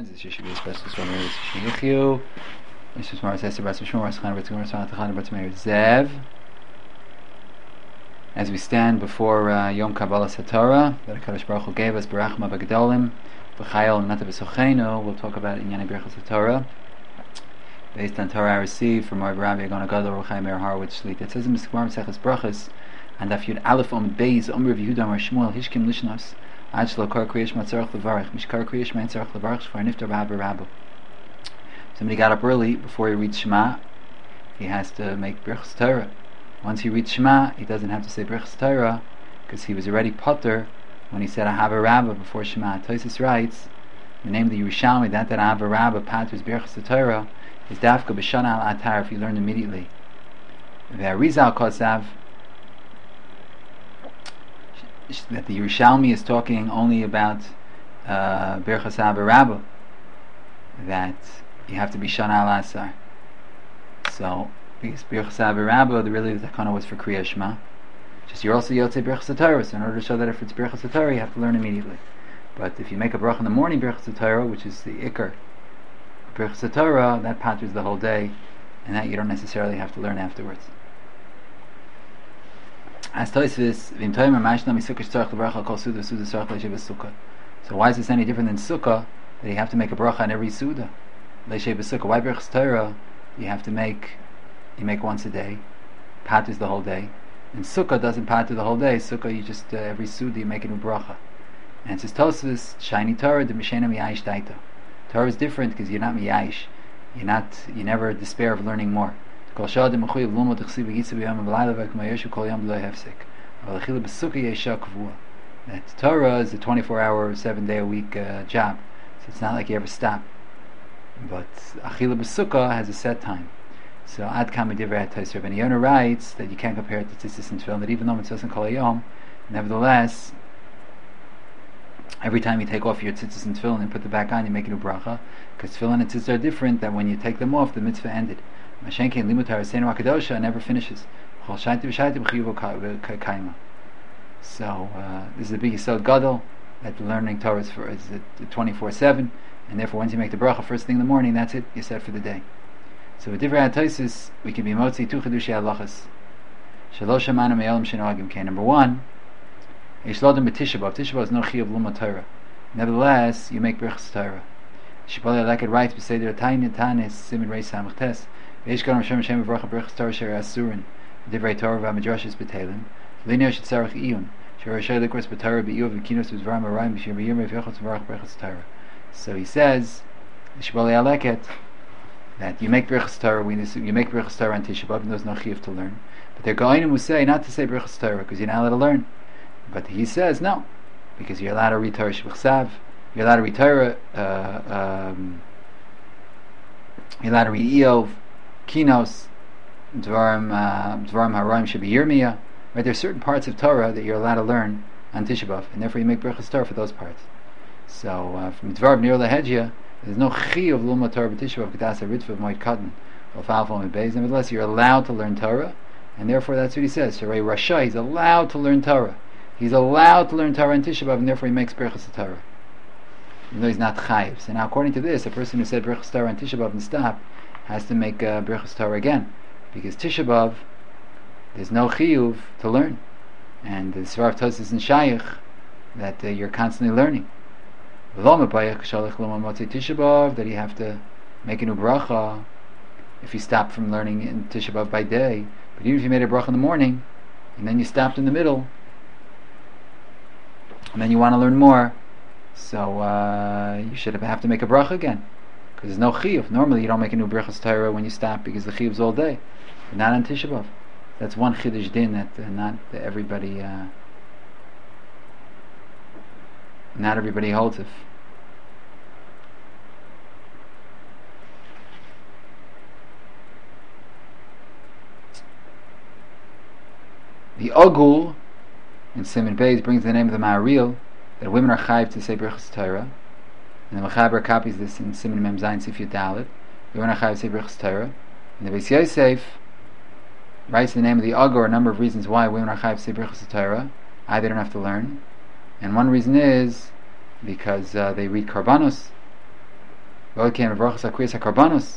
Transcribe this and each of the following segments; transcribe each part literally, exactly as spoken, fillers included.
friends. This should be a special story. This is Yichyu. This is Mars Esther Bas Mishmor Raschan Batzimur Raschan Tachan Batzimur Zev. As we stand before uh, Yom Kabbalah Satorah that HaKadosh Baruch Hu gave us, Barachma B'Gedolim, B'Chayil Nata B'Sochenu, we'll talk about Inyani Berachos Satorah based on Torah I received from Rabbi Rabbi Yagona Gadol Ruchai Meir Horowitz Shlit. It says in Miskvar Meseches Brachos and Daf Yud Aleph Omid Beis Omer Yehuda Amar Shmuel Hishkim Lishnos Ad Shlo Kar Kriyash Matzarach Levarich Mishkar Kriyash Matzarach Levarich Shvar Niftar B'Hab Rabbo. Somebody got up early before he reads Shema. He has to make Berachos Torah. Once he reads Shema, he doesn't have to say Berachos Torah because he was already Potter when he said Ahava Rabbah before Shema. Tosfos writes, the name of the Yerushalmi, that that Ahava Rabbah Paters Berachos Torah is Dafka B'Shana Al Atar if you learn immediately. The Arizal Kosav that the Yerushalmi is talking only about uh, Berachos Ahava Rabbah, that you have to be Shana Al Asar. So because Berachos Ahava Rabbah, the really the takana was for Kriya Shema. Just you're also Yotzei Berachos Torah, so in order to show that if it's Berachos Torah, you have to learn immediately. But if you make a bracha in the morning Berachos Torah, which is the Iker Berachos Torah, that paters the whole day, and that you don't necessarily have to learn afterwards. As Tosfos, V'im Toimer Mashna Misukah Tzarich Levarach Kol Suda Suda Tzarich Leishev Sukkah. So why is this any different than Sukkah that you have to make a bracha in every Suda? Leishev Sukkah. Why Berachos Torah you have to make you make once a day, paters the whole day, and Sukkah doesn't pater the whole day. Sukkah you just uh, every Suda you make a new bracha. And it says Tosfos Shiny Torah the Mishena Miyayish Daita. Torah is different because you're not Miyayish. You're not. You never despair of learning more. That Torah is a twenty-four hour, seven day a week uh, job, so it's not like you ever stop. But Achila B'Sukkah has a set time. So Ad Kam Divrei HaTosfos Ben Yonah writes that you can't compare it to Tzitzis and Tefillin. That even though Mitzvos and Kol Hayom, nevertheless, every time you take off your Tzitzis and Tefillin and put them back on, you make a new bracha. Because Tefillin and Tzitzis are different. That when you take them off, the mitzvah ended. Mashenkein Limud Torah Seinu HaKadosha never finishes. So uh, this is the big Yisod Gadol that the learning Torah is for is twenty-four seven, and therefore once you make the bracha first thing in the morning, that's it. You're set for the day. So with Divrei HaTosfos, we can be motzi two chedushei halachas. Shalosh Hamana Me'olam Shenoagim Kain. Number one, Yesh Lodem B'Tisha B'Av. Tisha B'Av is no chiyuv Lumad Torah. Nevertheless, you make Berachos Torah. Shibbolei like it writes B'Seder Tanya Tanis Simin Reis Samachtes. V'Yesh Gadol Hashem Hashem V'Bracha Berachos Torah Sher Asurin. Divrei Torah V'Amidrashis B'Teilim. L'Inyo Shetzarach Iyun. Sher Rashay Likros B'Torah B'Iyuv V'Kinos V'Zvarim Arayim B'Shir B'Yirmei V'Yachos V'Barach Berachos Torah. So he says, Shibbolei Aleket, that you make Berachos Torah, you make Berachos Torah on Tisha B'Av, and there's no chiyuv to learn. But they're going to say not to say Berachos Torah because you're not allowed to learn. But he says no, because you're allowed to read Torah Shebechsav, you're allowed to read Torah, uh, um, you're allowed to read Iyov, Kinos, Dvarim, Dvarim Harayim Shebiyirmiyah. Right, there's certain parts of Torah that you're allowed to learn on Tisha B'Av, and therefore you make Berachos Torah for those parts. So uh, from Dvarim Nir Lahedjia, there's no chiyuv of Lulma Torah B'Tisha B'Av K'das HaRitva Moed Katan or Falfal Mebeis. Nevertheless, you're allowed to learn Torah, and therefore that's what he says. Sharei Rasha, he's allowed to learn Torah. He's allowed to learn Torah in Tisha B'Av, and therefore he makes Berachos Torah, even though he's not chayiv. So now, according to this, a person who said Berachos Torah in Tisha B'Av and stop has to make uh, Berachos Torah again, because Tisha B'Av there's no chiyuv to learn, and the Svar of Tosfos and Shayach that uh, you're constantly learning. That you have to make a new bracha if you stop from learning in Tisha B'Av by day. But even if you made a bracha in the morning and then you stopped in the middle and then you want to learn more, so uh, you should have to make a bracha again, because there's no chiyuv. Normally you don't make a new Berachos Torah when you stop because the chiyuv's all day, but not on Tisha B'Av. That's one chiddush din that uh, not that everybody uh, not everybody holds it. The Ogul in Siman Beis brings the name of the Ma'aril that women are chayiv to say Berachos Torah, and the Mechaber copies this in Siman Mem Zayin Sif Yud Dalet. Women are chayiv to say Berachos Torah, and the Beis Yosef writes the name of the Ogul a number of reasons why women are chayiv to say Berachos Torah. Either they don't have to learn, and one reason is because uh, they read Karbanos, V'od kein brachas hakriyas hakarbanos.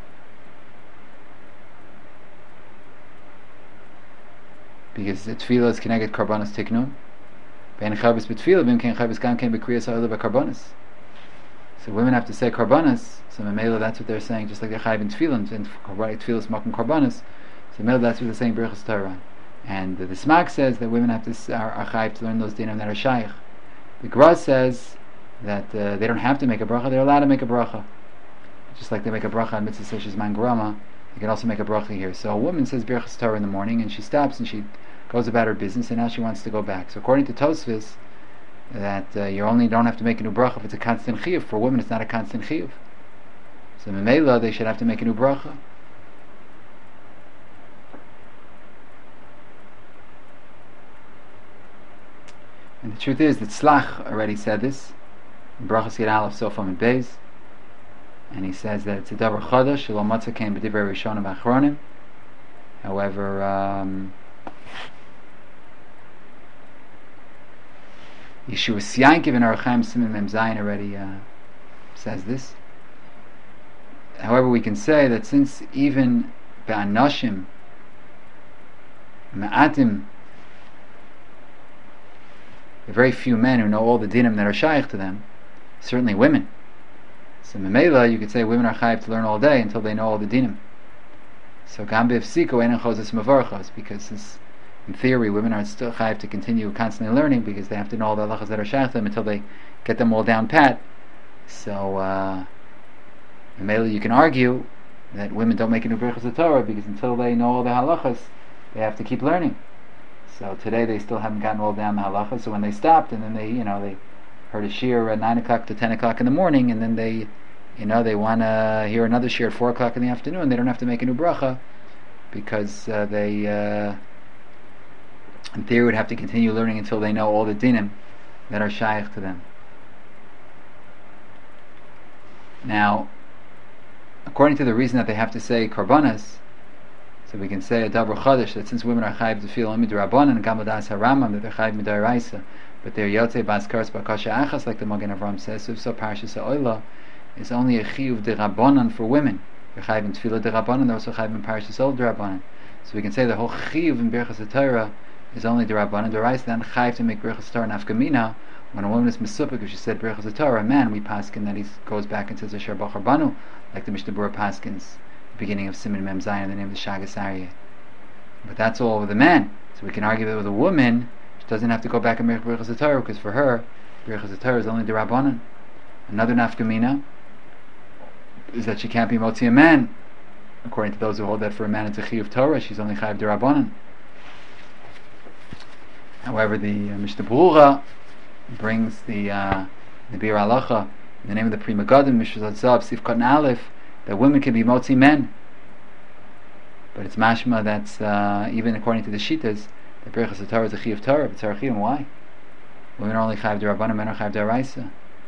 Because the tefillah is connected karbanos tiknun. Ben chabes b'tefillah, ben kein chabes gam kein b'kriyas ha'olah b'karbanos. So women have to say karbanos. So memela, that's what they're saying, just like they're chayiv in tefillah, and tefillah is makom karbanos. So memela, that's what they're saying brachas Torah. And the, the Smag says that women have to are, are chayiv to learn those dinim that are shaykh. The Gra says that uh, they don't have to make a bracha; they're allowed to make a bracha, just like they make a bracha on mitzvah seshes man grama. You can also make a bracha here. So a woman says brachas Torah in the morning, and she stops and she goes about her business, and now she wants to go back. So according to Tosfos, that uh, you only don't have to make a new bracha if it's a constant chiyuv. For women, it's not a constant chiyuv. So memela, they should have to make a new bracha. And the truth is that Slach already said this in Brachas Yud Aleph Sofam and Beis, and he says that it's a davar chadash shelo matzah kein b'divrei rishonim v'achronim. However, um, Yeshua Siyankiv in Archaim Siman Mem Zayin already uh, says this. However, we can say that since even be'anashim ma'atim, there are very few men who know all the dinim that are shaykh to them, certainly women. So memela, you could say women are chayiv to learn all day until they know all the dinim. So gam be'efsiko einen chozes mavarchos, because since in theory women are still chayiv to continue constantly learning, because they have to know all the halachas that are shaykh to them until they get them all down pat. So uh, memela, you can argue that women don't make a new brachas of Torah because until they know all the halachas, they have to keep learning. So today they still haven't gotten all down the halacha. So when they stopped, and then they, you know, they heard a shir at nine o'clock to ten o'clock in the morning, and then they, you know, they want to hear another shir at four o'clock in the afternoon. They don't have to make a new bracha because uh, they, uh, in theory, would have to continue learning until they know all the dinim that are shaykh to them. Now, according to the reason that they have to say karbanas, so we can say a davar chadash that since women are chayiv to feel only midrabanan and gamadas haramam that they're chayiv midaraisa, but they're yotze baskaras bakasha achas like the Magen Avram says. So, so parshas ha'olah is only a chiyuv derabanan for women. They're chayiv in tefillah derabanan. They're also chayiv in parshas ha'olah derabanan. So we can say the whole chiyuv in berachas Torah is only derabanan. Deraisa then chayiv to make berachas Torah nafkamina. When a woman is mesupik, if she said berachas Torah, a man we paskin that he goes back and says asher bachar banu, like the Mishnah Berurah paskins. Beginning of Siman Mem Zayin, the name of the Shagas Aryeh. But that's all with a man. So we can argue that with a woman, she doesn't have to go back and make Birchas Torah, because for her, Birchas Torah is only D'Rabbanan. Another nafkamina is that she can't be motzi a man. According to those who hold that for a man it's a chiyuv Torah, she's only chayiv D'Rabbanan. However, the uh, Mishnah Berurah brings the uh, the Bir Halacha in the name of the Pri Megadim, Mishnah Zav, Sif Katan Aleph, that women can be motzi men, but it's mashma that's uh, even according to the Shitas, the Birchas Torah is a chiyuv Torah. It's a chiyuv. Why? Women are only chayiv d'Rabbanan, men are chayiv d'Oraisa.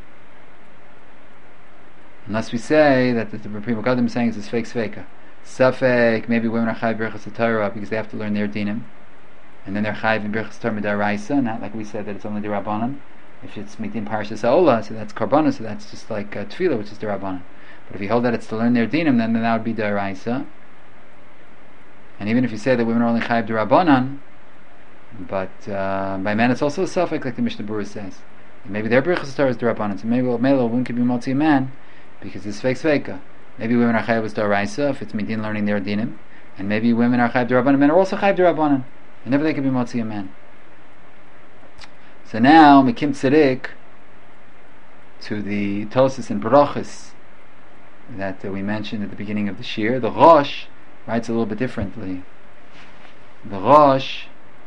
Unless we say that the, the Pri Megadim is saying is fake sveika. Safek, maybe women are chayiv Birchas Torah because they have to learn their dinim, and then they're chayiv in Birchas Torah d'Oraisa, not like we said that it's only d'Rabbanan. If it's mitin parshas ha'olah, so that's karbanos, so that's just like uh, tefillah, which is d'Rabbanan. But if you hold that it's to learn their dinim, then, then that would be d'Oraisa. And even if you say that women are only chayiv d'Rabbanan, but uh, by men it's also a suffix, like the Mishnah Berurah says. And maybe their Birchas Torah is d'Rabbanan, so maybe well, a woman could be motzi a man because it's fake sveika. Maybe women are chayiv with d'Oraisa if it's midin learning their dinim, and maybe women are chayiv d'Rabbanan, men are also chayiv d'Rabbanan, and never they could be motzi a man. So now, Mekim Tzerik, to the Tosis and Brachas that uh, we mentioned at the beginning of the Shir, the Rosh writes a little bit differently. The Rosh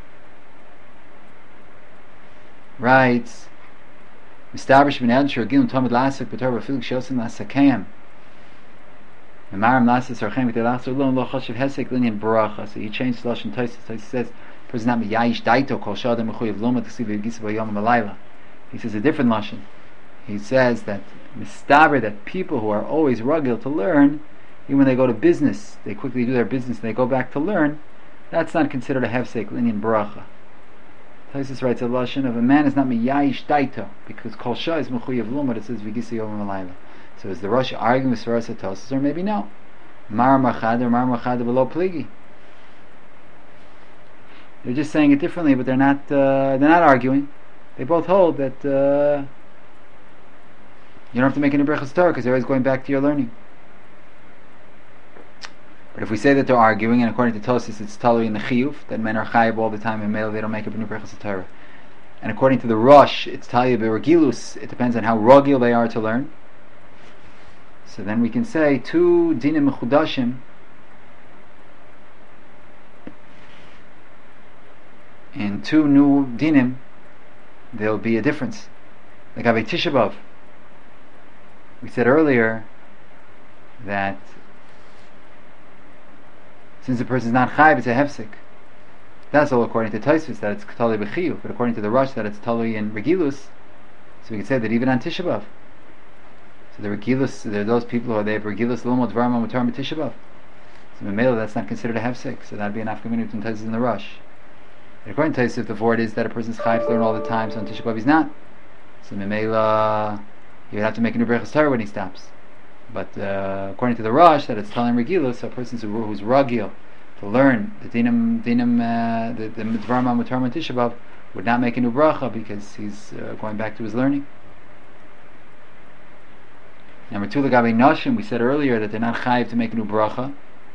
writes, Mistabrish ben Elshur Gilum Tomid Lasik B'Torah B'Filik Shosim Lasakayim Memarim Lasik Sarchem V'Telach Zolom Lo Choshev Hesek Linyan Baracha. So he changed the Lashon Tosis. Tosis says, person not Miyayish Daito Kol Shadam Mechuyev Loma T'Ksiv V'Yigisa B'Yom Malayla. He says a different Lashon. He says that mistaber, that people who are always rugged to learn, even when they go to business, they quickly do their business and they go back to learn, that's not considered a hefsek linyan baracha. Taisus writes a lashon of a man is not miyayish daito because kol shah is mechuyev lomad. It says v'gisa yom malayla. So is the Rosh arguing with Svaras Tosfos, or maybe no? Mar Machad or Mar Machad below Pligi. They're just saying it differently, but they're not. Uh, they're not arguing. They both hold that uh, you don't have to make any brachas Torah because they're always going back to your learning. But if we say that they're arguing, and according to Tosfos it's talui in the chiyuv that men are chayiv all the time, and male they don't make up any brachas Torah. And according to the Rosh, it's talui beregilus. It depends on how ragil they are to learn. So then we can say two dinim mechudashim in two new dinim there'll be a difference. Like Avei Tisha B'Av, we said earlier that since the person is not chayiv, it's a hefsek. That's all according to Tosfos, that it's talui b'chiyuv, but according to the Rosh that it's talui in regilus. So we can say that even on Tisha B'Av. So the regilus, there are those people who are they have regilus l'lomod dvarim ha'mutarim b'Tisha B'Av. So Memela, that's not considered a hefsek. So that'd be an afkamin between Tosfos and the Rosh. And according to Tosfos, the word is that a person's chayiv to learn all the time, so on Tisha B'Av he's not. So Memela, he would have to make a new brachas Torah when he stops. But uh, according to the Rosh, that it's telling regilus, so a person who, who's ragil to learn the dinim, dinim, uh, the the dvarim ha'mutarim Tisha B'Av would not make a new bracha because he's uh, going back to his learning. Number two, the Gabi Nashim, we said earlier that they're not chayiv to make a new bracha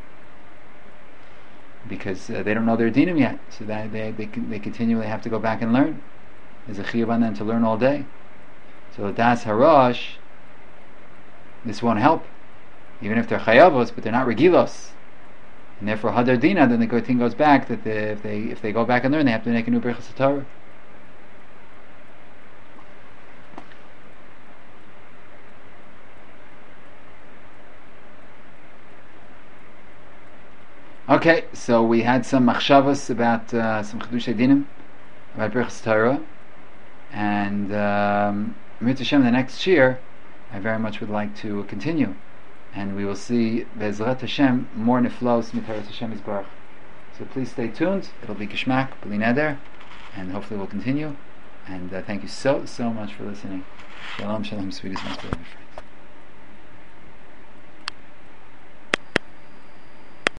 because uh, they don't know their dinim yet, so that they they they continually have to go back and learn. There's a chiyuv on them to learn all day. So das harash, this won't help, even if they're chayavos, but they're not regilos, and therefore hadar dina. Then the good thing goes back that they, if they if they go back and learn, they have to make a new brachas Torah. Okay, so we had some machshavos about uh, some chiddushei dinim about brachas Torah, and um, Mitzvah Hashem, the next year I very much would like to continue, and we will see Be'ezrat Hashem more niflos mitaras Hashem Yisbarach. So please stay tuned. It'll be Gishmak, B'li Neder, and hopefully we'll continue. And uh, thank you so so much for listening. Shalom, shalom, sweetest, most beloved friends.